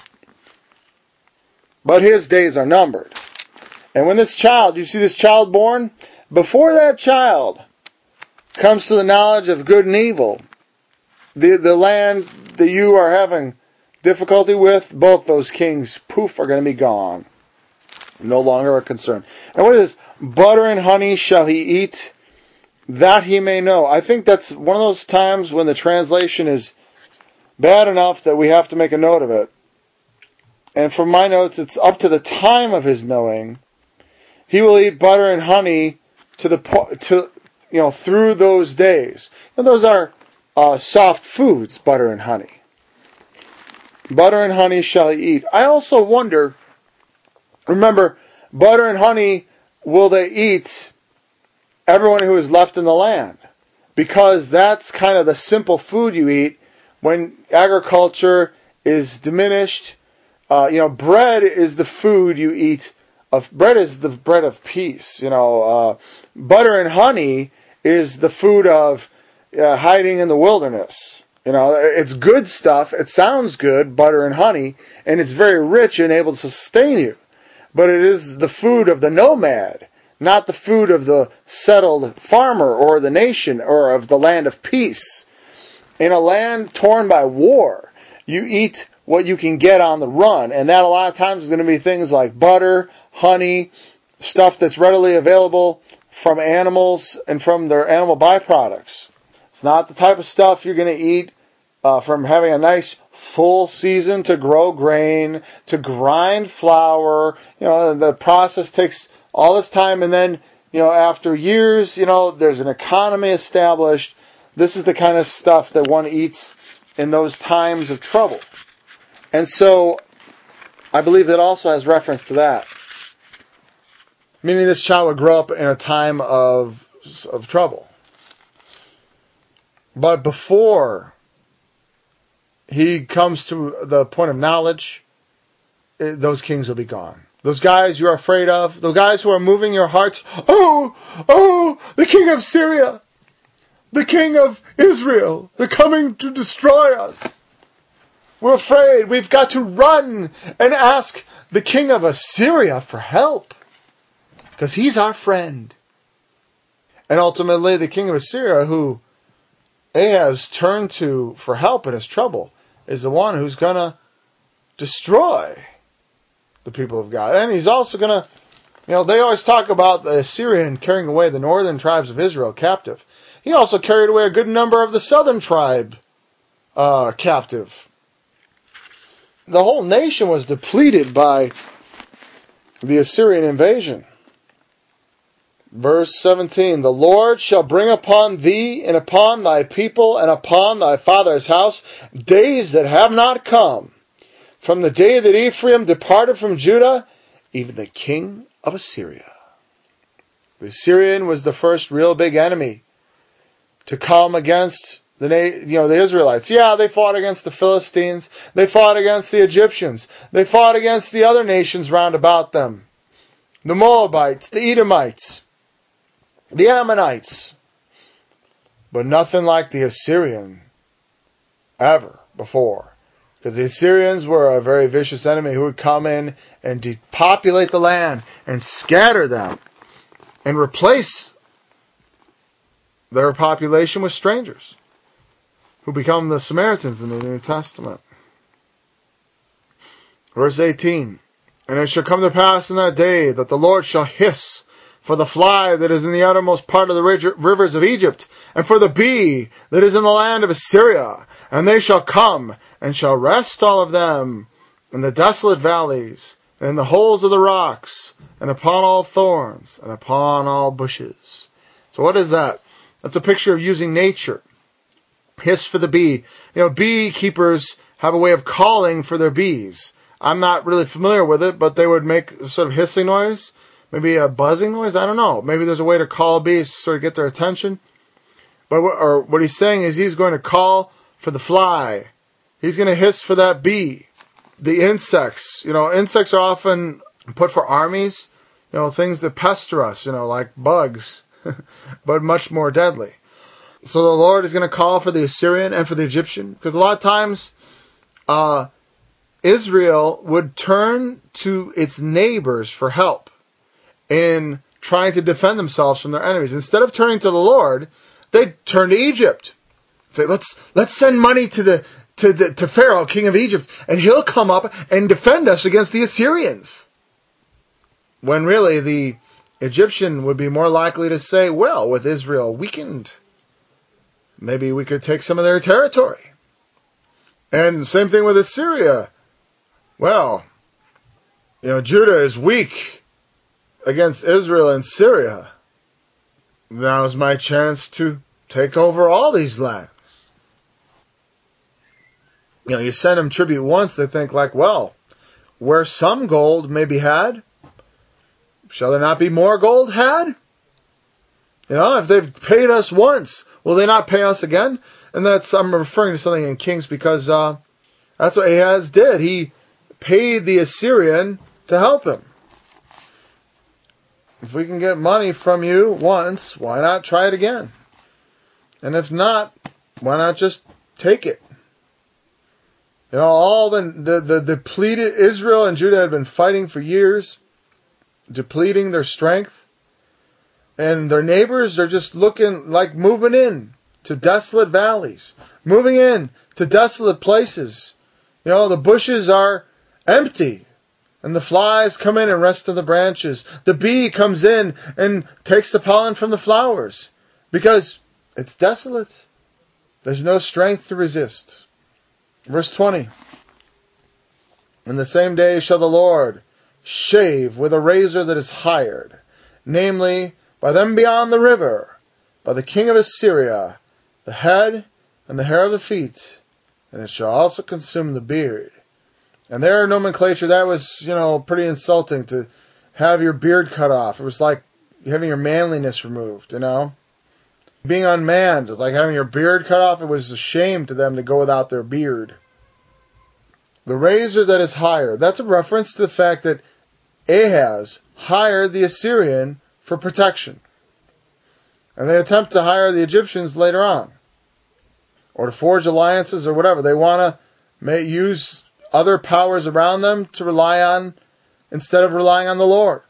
but his days are numbered. And when this child, you see this child born, before that child comes to the knowledge of good and evil, the, the land that you are having difficulty with, both those kings, poof, are going to be gone. No longer a concern. And what is this? Butter and honey shall he eat, that he may know. I think that's one of those times when the translation is bad enough that we have to make a note of it. And from my notes, it's up to the time of his knowing. He will eat butter and honey to the to you know through those days. And those are uh, soft foods, butter and honey. Butter and honey shall he eat. I also wonder. Remember, butter and honey will they eat everyone who is left in the land, because that's kind of the simple food you eat when agriculture is diminished. Uh, you know, bread is the food you eat. Of bread is the bread of peace. You know, uh, butter and honey is the food of uh, hiding in the wilderness. You know, it's good stuff. It sounds good, butter and honey, and it's very rich and able to sustain you. But it is the food of the nomad, not the food of the settled farmer or the nation or of the land of peace. In a land torn by war, you eat what you can get on the run, and that a lot of times is going to be things like butter, honey, stuff that's readily available from animals and from their animal byproducts. It's not the type of stuff you're going to eat uh, from having a nice full season to grow grain, to grind flour. You know, the process takes all this time, and then, you know, after years, you know, there's an economy established. This is the kind of stuff that one eats in those times of trouble. And so, I believe that also has reference to that. Meaning this child would grow up in a time of, of trouble. But before he comes to the point of knowledge, those kings will be gone. Those guys you're afraid of, those guys who are moving your hearts, oh, oh, the king of Syria, the king of Israel, they're coming to destroy us. We're afraid. We've got to run and ask the king of Assyria for help. Because he's our friend. And ultimately, the king of Assyria, who Ahaz turned to for help in his trouble, is the one who's going to destroy the people of God. And he's also going to, you know, they always talk about the Assyrian carrying away the northern tribes of Israel captive. He also carried away a good number of the southern tribe uh, captive. The whole nation was depleted by the Assyrian invasion. Verse seventeen, the Lord shall bring upon thee and upon thy people and upon thy father's house days that have not come, from the day that Ephraim departed from Judah, even the king of Assyria. The Assyrian was the first real big enemy to come against the, you know, the Israelites. Yeah, they fought against the Philistines. They fought against the Egyptians. They fought against the other nations round about them. The Moabites, the Edomites, the Ammonites. But nothing like the Assyrian ever before. Because the Assyrians were a very vicious enemy who would come in and depopulate the land and scatter them and replace their population with strangers who become the Samaritans in the New Testament. Verse eighteen, and it shall come to pass in that day that the Lord shall hiss for the fly that is in the uttermost part of the rivers of Egypt, and for the bee that is in the land of Assyria. And they shall come, and shall rest all of them in the desolate valleys, and in the holes of the rocks, and upon all thorns, and upon all bushes. So what is that? That's a picture of using nature. Hiss for the bee. You know, beekeepers have a way of calling for their bees. I'm not really familiar with it, but they would make a sort of hissing noise. Maybe a buzzing noise? I don't know. Maybe there's a way to call bees to sort of get their attention. But what, or what he's saying is he's going to call for the fly. He's going to hiss for that bee. The insects. You know, insects are often put for armies. You know, things that pester us, you know, like bugs. But much more deadly. So the Lord is going to call for the Assyrian and for the Egyptian. Because a lot of times, uh, Israel would turn to its neighbors for help in trying to defend themselves from their enemies. Instead of turning to the Lord, they'd turn to Egypt. Say, let's let's send money to the to the to Pharaoh, king of Egypt, and he'll come up and defend us against the Assyrians. When really the Egyptian would be more likely to say, well, with Israel weakened, maybe we could take some of their territory. And same thing with Assyria. Well, you know, Judah is weak against Israel and Syria. Now's my chance to take over all these lands. You know, you send them tribute once, they think like, well, where some gold may be had, shall there not be more gold had? You know, if they've paid us once, will they not pay us again? And that's, I'm referring to something in Kings because uh, that's what Ahaz did. He paid the Assyrian to help him. If we can get money from you once, why not try it again? And if not, why not just take it? You know, all the, the, the depleted, Israel and Judah had been fighting for years, depleting their strength. And their neighbors are just looking like moving in to desolate valleys, moving in to desolate places. You know, the bushes are empty. And the flies come in and rest on the branches. The bee comes in and takes the pollen from the flowers. Because it's desolate. There's no strength to resist. Verse twenty. In the same day shall the Lord shave with a razor that is hired, namely, by them beyond the river, by the king of Assyria, the head and the hair of the feet, and it shall also consume the beard. And their nomenclature, that was, you know, pretty insulting to have your beard cut off. It was like having your manliness removed, you know. Being unmanned, like having your beard cut off, it was a shame to them to go without their beard. The razor that is hired, that's a reference to the fact that Ahaz hired the Assyrian for protection. And they attempt to hire the Egyptians later on. Or to forge alliances or whatever. They want to may use other powers around them to rely on instead of relying on the Lord.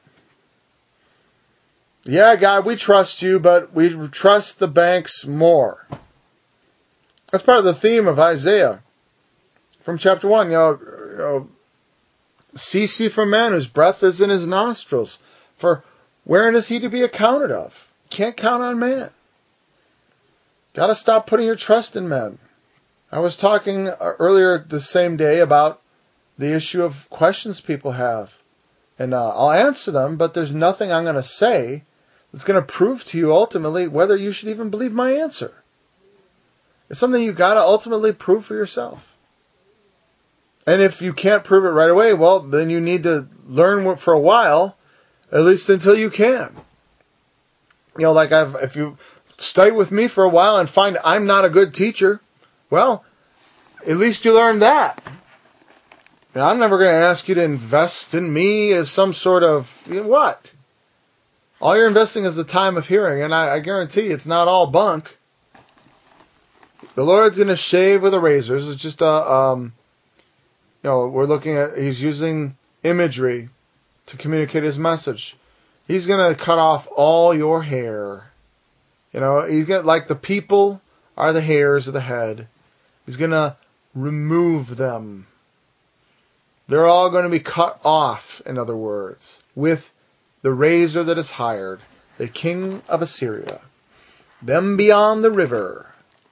Yeah, God, we trust you, but we trust the banks more. That's part of the theme of Isaiah from chapter one. You know, you know cease ye from man whose breath is in his nostrils. For wherein is he to be accounted of? Can't count on man. Got to stop putting your trust in men. I was talking earlier the same day about the issue of questions people have. And uh, I'll answer them, but there's nothing I'm going to say that's going to prove to you ultimately whether you should even believe my answer. It's something you've got to ultimately prove for yourself. And if you can't prove it right away, well, then you need to learn for a while, at least until you can. You know, like I've, if you stay with me for a while and find I'm not a good teacher, well, at least you learn that. And I'm never going to ask you to invest in me as some sort of, you know, what? All you're investing is the time of hearing, and I, I guarantee you it's not all bunk. The Lord's going to shave with a razor. It's just a, um, you know, we're looking at, he's using imagery to communicate his message. He's going to cut off all your hair. You know, he's going to, like the people are the hairs of the head. He's going to remove them. They're all going to be cut off, in other words, with the razor that is hired, the king of Assyria. Them beyond the river.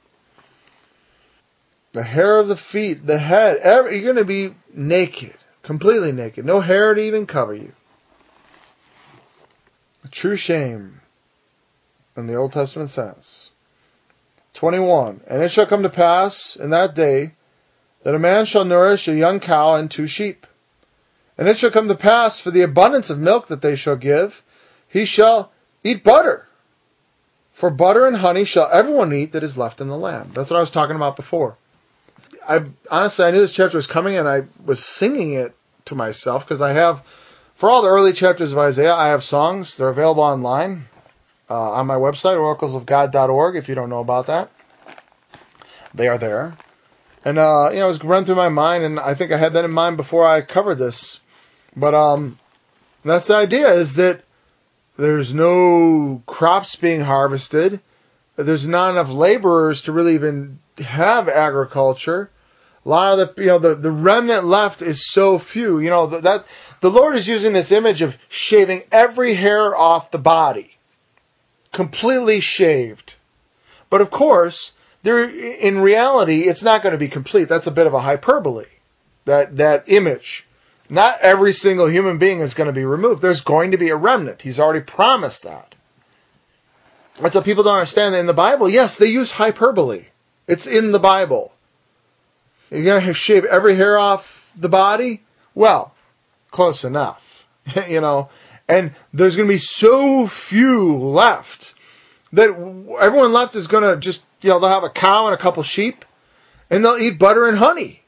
The hair of the feet, the head, every, you're going to be naked, completely naked. No hair to even cover you. A true shame, in the Old Testament sense. twenty-one. And it shall come to pass in that day that a man shall nourish a young cow and two sheep. And it shall come to pass for the abundance of milk that they shall give, he shall eat butter. For butter and honey shall everyone eat that is left in the land. That's what I was talking about before. I honestly, I knew this chapter was coming, and I was singing it to myself because I have, for all the early chapters of Isaiah, I have songs. They're available online uh, on my website, oracles of god dot org, if you don't know about that. They are there. And, uh, you know, it was run through my mind, and I think I had that in mind before I covered this. But um, that's the idea, is that there's no crops being harvested. There's not enough laborers to really even have agriculture. A lot of the, you know, the, the remnant left is so few. You know, that, that the Lord is using this image of shaving every hair off the body. Completely shaved. But of course, there, in reality, it's not going to be complete. That's a bit of a hyperbole. That, that image. Not every single human being is going to be removed. There's going to be a remnant. He's already promised that. That's what people don't understand. In the Bible, yes, they use hyperbole. It's in the Bible. You're going to shave every hair off the body? Well, close enough. You know, and there's going to be so few left that everyone left is going to just, you know, they'll have a cow and a couple sheep, and they'll eat butter and honey.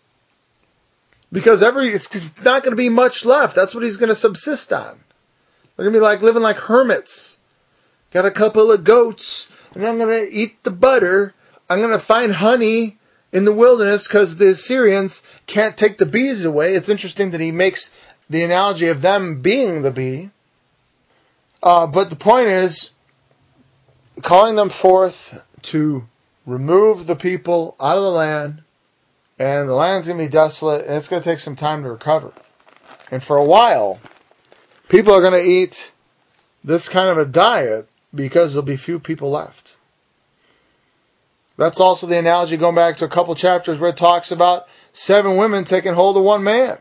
Because every it's not going to be much left. That's what he's going to subsist on. They're going to be like living like hermits. Got a couple of goats, and I'm going to eat the butter. I'm going to find honey in the wilderness because the Assyrians can't take the bees away. It's interesting that he makes the analogy of them being the bee. Uh, but the point is, calling them forth to remove the people out of the land, and the land's going to be desolate, and it's going to take some time to recover. And for a while, people are going to eat this kind of a diet because there'll be few people left. That's also the analogy going back to a couple chapters where it talks about seven women taking hold of one man.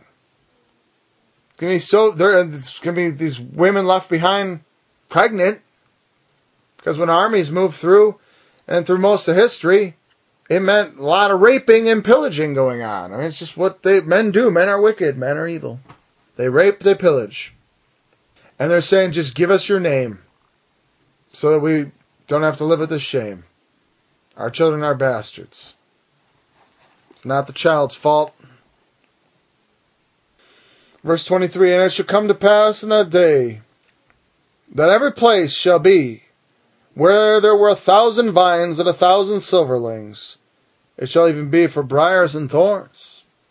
It's going to be so there. It's going to be these women left behind pregnant, because when armies move through, and through most of history, it meant a lot of raping and pillaging going on. I mean, it's just what they men do. Men are wicked. Men are evil. They rape, they pillage. And they're saying, just give us your name so that we don't have to live with this shame. Our children are bastards. It's not the child's fault. Verse twenty-three, and it shall come to pass in that day that every place shall be where there were a thousand vines and a thousand silverlings, it shall even be for briars and thorns.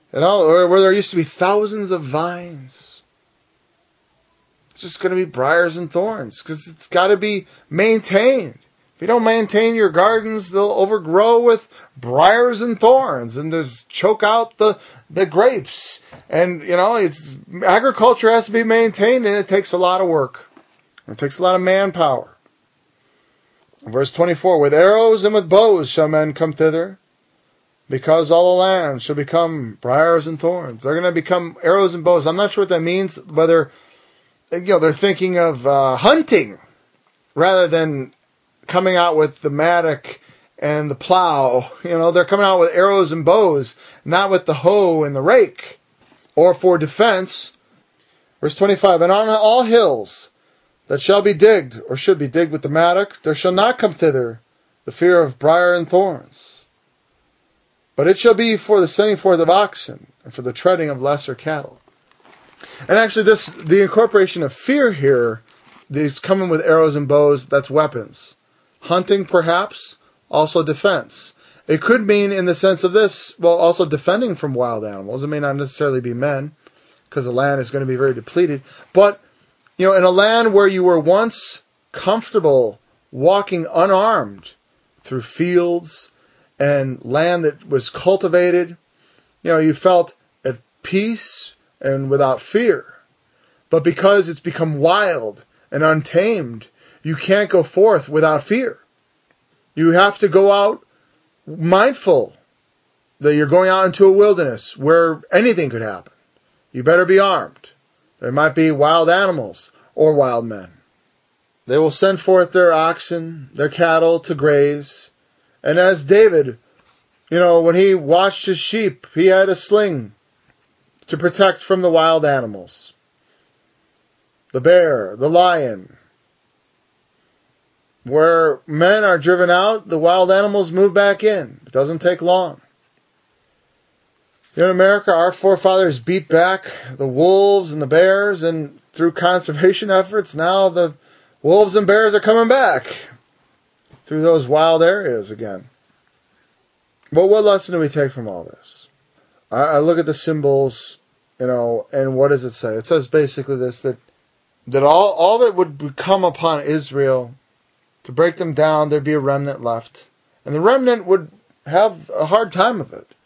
You know, or where there used to be thousands of vines, it's just going to be briars and thorns, because it's got to be maintained. If you don't maintain your gardens, they'll overgrow with briars and thorns, and there's choke out the, the grapes. And, you know, it's, agriculture has to be maintained, and it takes a lot of work. It takes a lot of manpower. Verse twenty-four, with arrows and with bows shall men come thither, because all the land shall become briars and thorns. They're going to become arrows and bows. I'm not sure what that means, whether, you know, they're thinking of uh, hunting rather than coming out with the mattock and the plow. You know, they're coming out with arrows and bows, not with the hoe and the rake, or for defense. Verse twenty-five, and on all hills that shall be digged, or should be digged with the mattock, there shall not come thither the fear of briar and thorns. But it shall be for the sending forth of oxen, and for the treading of lesser cattle. And actually, this the incorporation of fear here, these coming with arrows and bows, that's weapons. Hunting, perhaps, also defense. It could mean in the sense of this, well, also defending from wild animals. It may not necessarily be men, because the land is going to be very depleted. But, you know, in a land where you were once comfortable walking unarmed through fields and land that was cultivated, you know, you felt at peace and without fear. But because it's become wild and untamed, you can't go forth without fear. You have to go out mindful that you're going out into a wilderness where anything could happen. You better be armed. There might be wild animals or wild men. They will send forth their oxen, their cattle to graze. And as David, you know, when he watched his sheep, he had a sling to protect from the wild animals. The bear, the lion. Where men are driven out, the wild animals move back in. It doesn't take long. In America, our forefathers beat back the wolves and the bears, and through conservation efforts, now the wolves and bears are coming back through those wild areas again. But what lesson do we take from all this? I, I look at the symbols, you know, and what does it say? It says basically this, that that all, all that would come upon Israel, to break them down, there'd be a remnant left. And the remnant would have a hard time of it.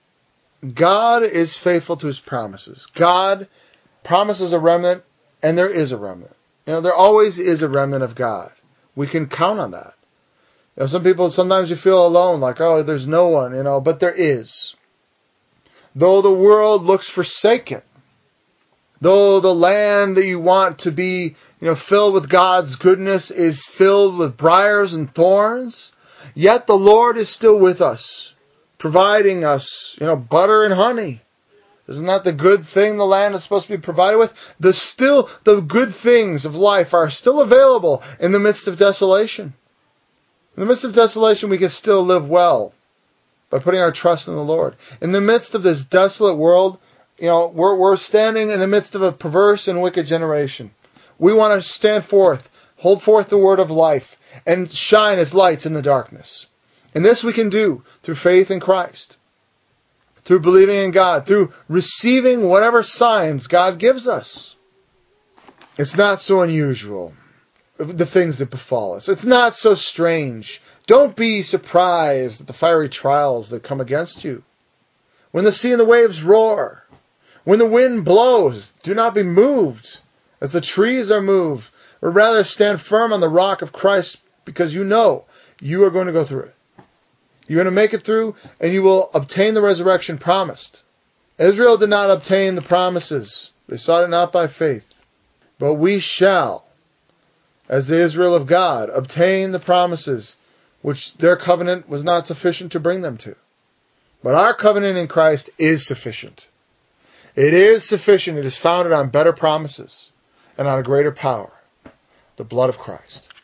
God is faithful to His promises. God promises a remnant, and there is a remnant. You know, there always is a remnant of God. We can count on that. You know, some people, sometimes you feel alone, like, oh, there's no one, you know, but there is. Though the world looks forsaken, though the land that you want to be, you know, filled with God's goodness is filled with briars and thorns, yet the Lord is still with us, providing us, you know, butter and honey. Isn't that the good thing the land is supposed to be provided with? The still, the good things of life are still available in the midst of desolation. In the midst of desolation, we can still live well by putting our trust in the Lord. In the midst of this desolate world, you know, we're, we're standing in the midst of a perverse and wicked generation. We want to stand forth, hold forth the word of life, and shine as lights in the darkness. And this we can do through faith in Christ, through believing in God, through receiving whatever signs God gives us. It's not so unusual, the things that befall us. It's not so strange. Don't be surprised at the fiery trials that come against you. When the sea and the waves roar, when the wind blows, do not be moved as the trees are moved, or rather stand firm on the rock of Christ, because you know you are going to go through it. You're going to make it through, and you will obtain the resurrection promised. Israel did not obtain the promises. They sought it not by faith. But we shall, as the Israel of God, obtain the promises which their covenant was not sufficient to bring them to. But our covenant in Christ is sufficient. It is sufficient. It is founded on better promises and on a greater power, the blood of Christ.